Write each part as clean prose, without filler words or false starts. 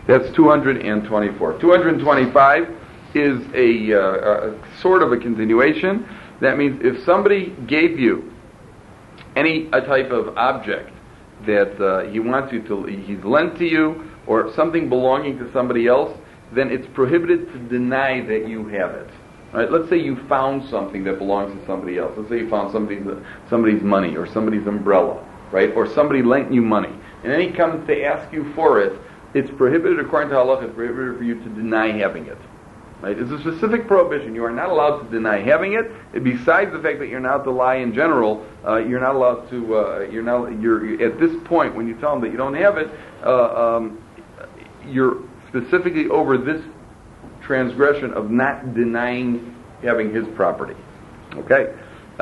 That's 224. 225 is a sort of a continuation. That means if somebody gave you a type of object that he wants you to, he's lent to you, or something belonging to somebody else, then it's prohibited to deny that you have it. Right? Let's say you found something that belongs to somebody else. Let's say you found somebody's money or somebody's umbrella, right? Or somebody lent you money, and then he comes to ask you for it. It's prohibited, according to halakha, it's prohibited for you to deny having it. Right? It's a specific prohibition. You are not allowed to deny having it. Besides the fact that you're not allowed to lie in general, you're not allowed to. You're at this point when you tell him that you don't have it, you're specifically over this transgression of not denying having his property. Okay.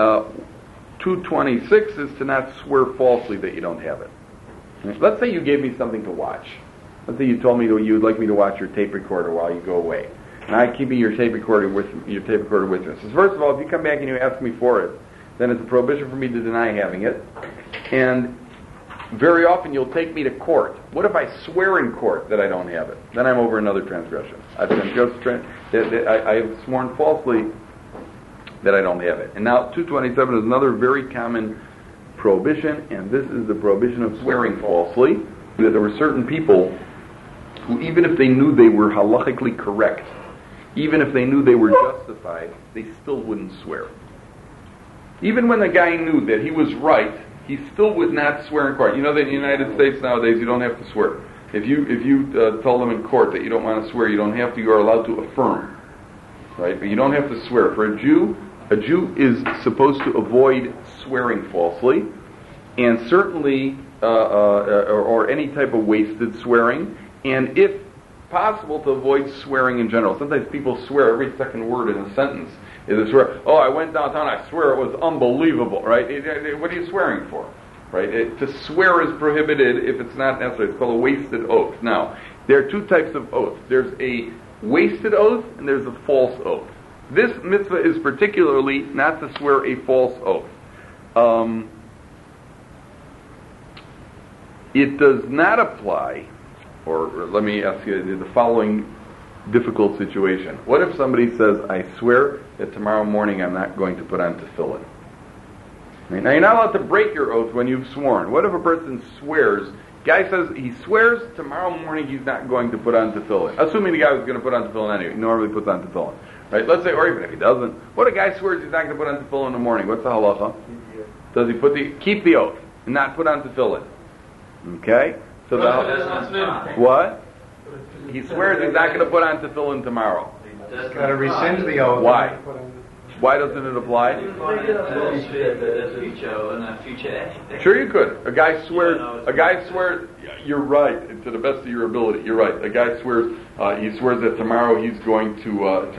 226 is to not swear falsely that you don't have it. Let's say you gave me something to watch. Let's say you told me that you would like me to watch your tape recorder while you go away. And I'm keeping your tape recorder with you. So first of all, if you come back and you ask me for it, then it's a prohibition for me to deny having it. And very often you'll take me to court. What if I swear in court that I don't have it? Then I'm over another transgression. I have sworn falsely that I don't have it. And now 227 is another very common prohibition, and this is the prohibition of swearing falsely. That there were certain people who, even if they knew they were halachically correct, even if they knew they were justified, they still wouldn't swear. Even when the guy knew that he was right, he still would not swear in court. You know that in the United States nowadays you don't have to swear. If you tell them in court that you don't want to swear, you don't have to. You are allowed to affirm, right? But you don't have to swear. For a Jew is supposed to avoid swearing falsely, and certainly or any type of wasted swearing, and if possible, to avoid swearing in general. Sometimes people swear every second word in a sentence. Is a swear, oh, I went downtown, I swear it was unbelievable, right? What are you swearing for? Right? To swear is prohibited if it's not necessary. It's called a wasted oath. Now, there are two types of oath. There's a wasted oath and there's a false oath. This mitzvah is particularly not to swear a false oath. It does not apply, or let me ask you the following difficult situation. What if somebody says, I swear that tomorrow morning I'm not going to put on tefillin? Now you're not allowed to break your oath when you've sworn. What if a person swears, guy says he swears tomorrow morning he's not going to put on tefillin, assuming the guy was going to put on tefillin anyway, he normally puts on tefillin, right? Let's say, or even if he doesn't, what if a guy swears he's not going to put on tefillin in the morning? What's the halacha? Does he keep the oath and not put on tefillin? Okay? So what? He swears he's not going to put on tefillin tomorrow. He's got to rescind the oath. Why? Why doesn't it apply? Sure, you could. A guy swears. You're right. To the best of your ability, you're right. A guy swears. He swears that tomorrow he's going to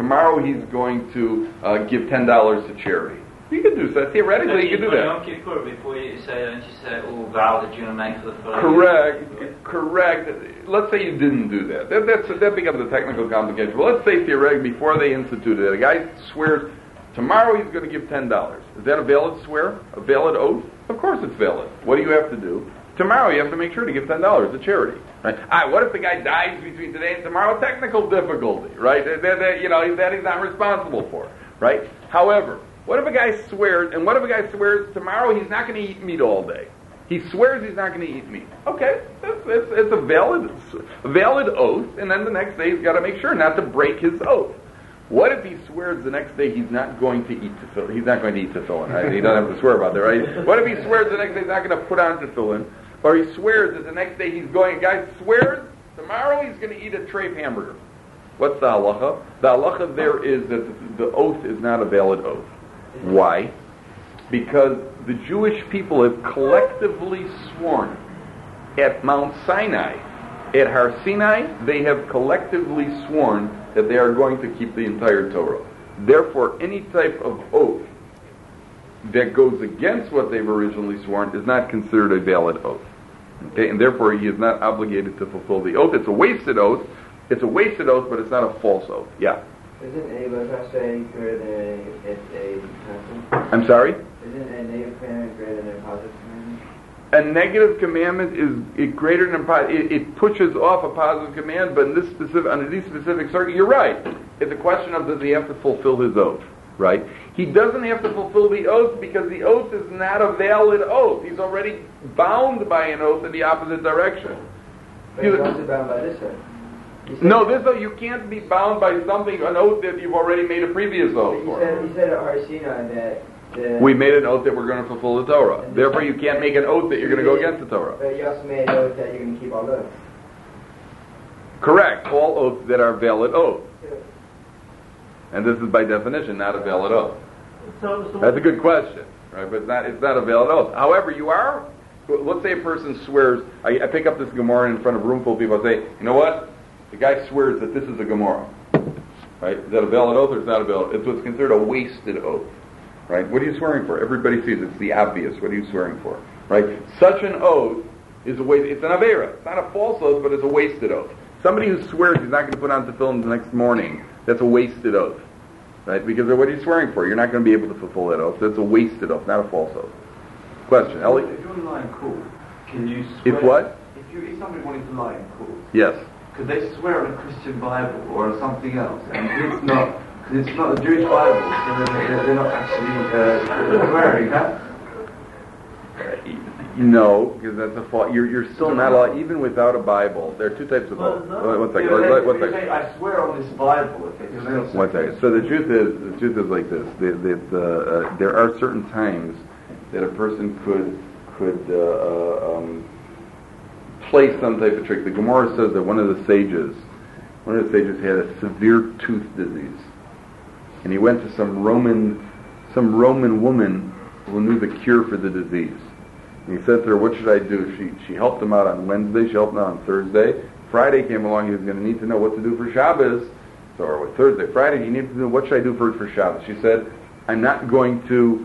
give $10 to charity. You can do that. Theoretically, you can do that. Before you say, don't you say, vow that you're going to make for the following? Correct. Let's say you didn't do that. That becomes a technical complication. But let's say theoretically, before they instituted it, a guy swears tomorrow he's going to give $10. Is that a valid swear? A valid oath? Of course it's valid. What do you have to do? Tomorrow you have to make sure to give $10 to charity. Right? What if the guy dies between today and tomorrow? Technical difficulty, right? That he's not responsible for, right? However, what if a guy swears tomorrow he's not going to eat meat all day? He swears he's not going to eat meat. Okay, it's a valid oath, and then the next day he's got to make sure not to break his oath. What if he swears the next day he's not going to eat tefillin? He's not going to eat tefillin, right? He doesn't have to swear about that, right? What if he swears the next day he's not going to put on tefillin? Or he swears that the next day he's going, a guy swears tomorrow he's going to eat a treif hamburger. What's the halacha? The halacha there is that the oath is not a valid oath. Why? Because the Jewish people have collectively sworn at Mount Sinai, at Har Sinai, they have collectively sworn that they are going to keep the entire Torah. Therefore, any type of oath that goes against what they've originally sworn is not considered a valid oath. Okay, and therefore he is not obligated to fulfill the oath. It's a wasted oath. It's a wasted oath, but it's not a false oath. Yeah. Isn't a Lashash greater than a person? I'm sorry? Isn't a native commandment greater than a positive commandment? a negative commandment is it greater than it pushes off a positive command, but in this specific, under these specific circumstances, you're right. It's a question of does he have to fulfill his oath, right? He doesn't have to fulfill the oath because the oath is not a valid oath. He's already bound by an oath in the opposite direction. But he's also bound by this oath. No, this oath, you can't be bound by something, an oath that you've already made a previous oath for. He said at Har Sinai that we made an oath that we're going to fulfill the Torah. Therefore, you can't make an oath that you're going to go against the Torah. But you also made an oath that you're going to keep all oaths. Correct. All oaths that are valid oaths. And this is by definition not a valid oath. That's a good question, right? But it's not a valid oath. However, you are. Let's say a person swears. I pick up this Gemara in front of a room full of people. I say, you know what? The guy swears that this is a Gemara. Right? Is that a valid oath or it's not a valid? It's what's considered a wasted oath. Right? What are you swearing for? Everybody sees it's the obvious. What are you swearing for? Right? Such an oath is a waste. It's an avera. It's not a false oath, but it's a wasted oath. Somebody who swears he's not going to put on tefillin the next morning, that's a wasted oath. Right? Because what are you swearing for? You're not going to be able to fulfill that oath. That's a wasted oath, not a false oath. Question, Ellie? If you're in line court, can you swear? If what? If somebody wanted to lie in court, Yes. could they swear on a Christian Bible or on something else? And it's not. It's not a Jewish Bible, so they're not actually swearing, huh? No, because that's a fault. You're still not allowed, even without a Bible. There are two types of oaths. One second. One second. I swear on this Bible. One second. So the truth is like this. There are certain times that a person could play some type of trick. The Gemara says that one of the sages had a severe tooth disease. And he went to some Roman woman who knew the cure for the disease. And he said to her, what should I do? She helped him out on Wednesday, she helped him out on Thursday. Friday came along, he was going to need to know what to do for Shabbos. So, or Thursday, Friday, he needed to know what should I do for Shabbos. She said, I'm not going to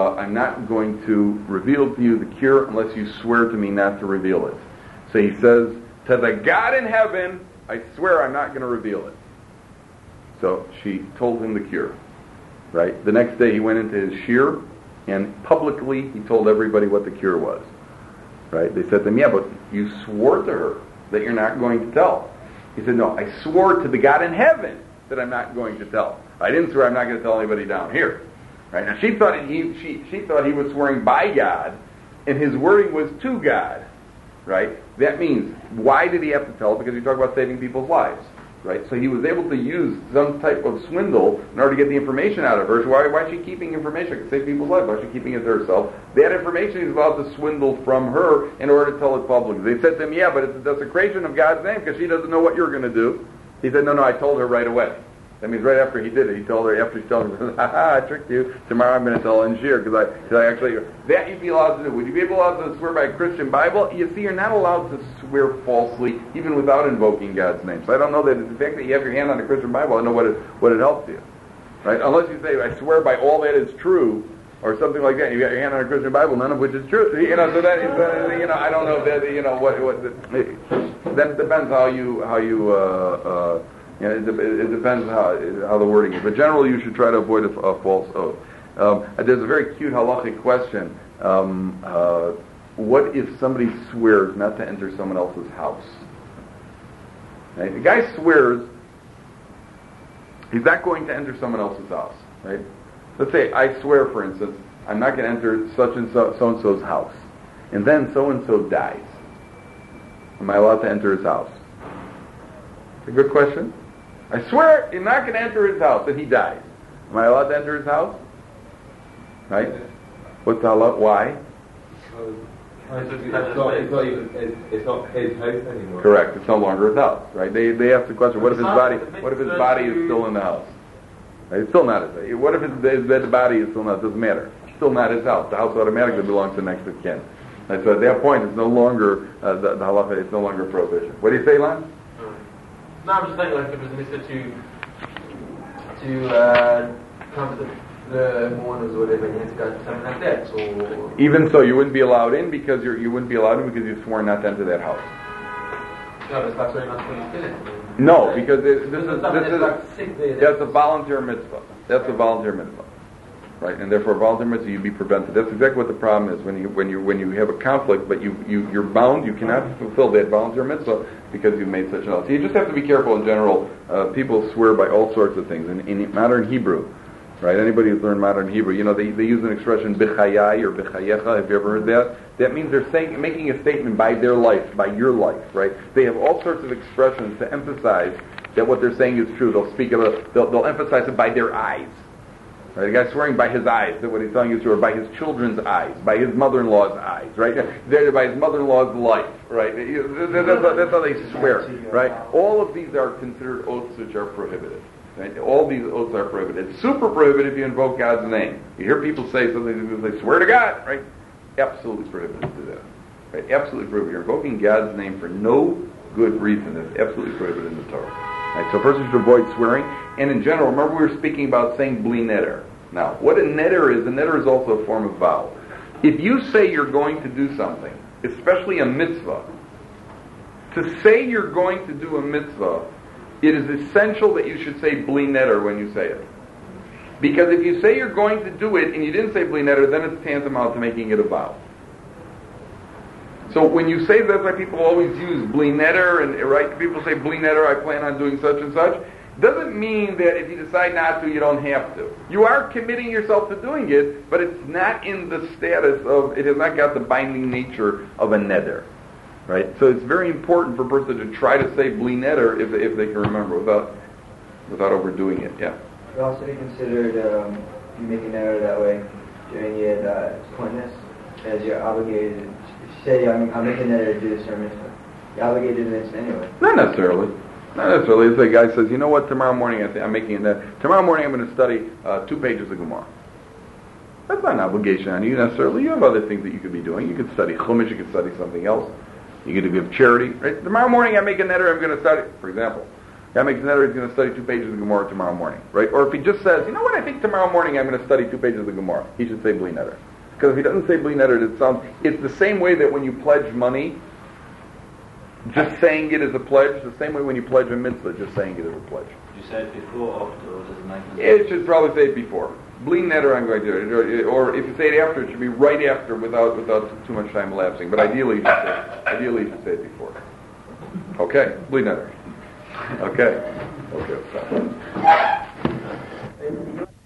reveal to you the cure unless you swear to me not to reveal it. So he says, to the God in heaven, I swear I'm not going to reveal it. So she told him the cure, right? The next day he went into his shir, and publicly he told everybody what the cure was, right? They said to him, yeah, but you swore to her that you're not going to tell. He said, no, I swore to the God in heaven that I'm not going to tell. I didn't swear I'm not going to tell anybody down here, right? Now she thought she thought he was swearing by God, and his wording was to God, right? That means, why did he have to tell? Because he talked about saving people's lives. Right, so he was able to use some type of swindle in order to get the information out of her. So why is she keeping information? It could save people's lives. Why is she keeping it to herself? That information he's allowed to swindle from her in order to tell it publicly. They said to him, yeah, but it's a desecration of God's name because she doesn't know what you're going to do. He said, no, I told her right away. That means right after he did it, he told her, after she told him, I tricked you. Tomorrow I'm going to tell in shir because I actually, that you'd be allowed to do. Would you be allowed to swear by a Christian Bible? You see, you're not allowed to swear falsely even without invoking God's name. So I don't know that the fact that you have your hand on a Christian Bible, I don't know what it helps you. Right? Unless you say, I swear by all that is true, or something like that. You got your hand on a Christian Bible, none of which is true. So that is, I don't know that, that depends how you it depends how the wording is. But generally, you should try to avoid a false oath. There's a very cute halachic question. What if somebody swears not to enter someone else's house? Right? The guy swears he's not going to enter someone else's house. Right? Let's say I swear, for instance, I'm not going to enter such and so-and-so's house. And then so-and-so dies. Am I allowed to enter his house? It's a good question. I swear you're not going to enter his house, and he dies. Am I allowed to enter his house? Right? What's the halach? Why? It's not his house anymore. Correct. It's no longer his house. Right? They ask the question: what if his body is still in the house? Right? It's still not his house. What if his dead body is still not? It doesn't matter. It's still not his house. The house automatically belongs to next of kin. Right? So at that point, it's no longer the halacha. It's no longer a prohibition. What do you say, Lon? No, I'm just saying, like, if it was an issue to comfort the mourners or whatever, you had to go to something like that, or... Even so, you wouldn't be allowed in because you wouldn't be allowed in because you've sworn not to enter that house. No, that's not very much when you still in. No, because that's a volunteer mitzvah. right? And therefore, voluntary mitzvah, you'd be prevented. That's exactly what the problem is when you have a conflict, but you're bound. You cannot fulfill that voluntary mitzvah because you've made such an oath. So you just have to be careful in general. People swear by all sorts of things. In modern Hebrew, right? Anybody who's learned modern Hebrew, they use an expression b'chayai or b'chayecha. Have you ever heard that? That means they're making a statement by their life, by your life, right? They have all sorts of expressions to emphasize that what they're saying is true. They'll speak of it. They'll emphasize it by their eyes. Right? The guy's swearing by his eyes that what he's telling you is true, or by his children's eyes, by his mother-in-law's eyes, right? By his mother-in-law's life, right? That's how they swear, right? All of these are considered oaths which are prohibited. Right? All these oaths are prohibited. It's super prohibited if you invoke God's name. You hear people say something, they swear to God, right? Absolutely prohibited to that. Right? Absolutely prohibited. You're invoking God's name for no good reason. It's absolutely prohibited in the Torah. Right? So a person should avoid swearing. And in general, remember we were speaking about saying bli neder. Now, what a neder is also a form of vow. If you say you're going to do something, especially a mitzvah, to say you're going to do a mitzvah, it is essential that you should say bli neder when you say it. Because if you say you're going to do it and you didn't say bli neder, then it's tantamount to making it a vow. So when you say, that's why people always use bli neder, and right, people say bli neder, I plan on doing such and such. Doesn't mean that if you decide not to, you don't have to. You are committing yourself to doing it, but it's not in the status of, it has not got the binding nature of a neder. Right? So it's very important for a person to try to say bli neder if they can remember without overdoing it. Yeah. It could also be considered, if you make an error that way, doing it pointless, as you're obligated. If you say, I'm making an error to do this or mitzvah, you're obligated to do this anyway. Not necessarily. If the guy says, you know what, tomorrow morning I'm making an error. Tomorrow morning I'm going to study 2 pages of Gemara. That's not an obligation on you necessarily. You have other things that you could be doing. You could study Chumash, you could study something else. You could give charity. Right? Tomorrow morning I make a neder, I'm going to study, for example. Guy makes a neder, he's going to study 2 pages of Gemara tomorrow morning. Right? Or if he just says, you know what, I think tomorrow morning I'm going to study 2 pages of Gemara, he should say bli neder. Because if he doesn't say bli neder, it's the same way that when you pledge money, just saying it as a pledge, the same way when you pledge a mitzvah, just saying it as a pledge. Did you say it before or after, or does it make It should probably say it before. Bli neder, I'm going to do it. Or if you say it after, it should be right after without too much time elapsing. But ideally you should say it before. Okay? Bli neder. Okay. Okay. Stop.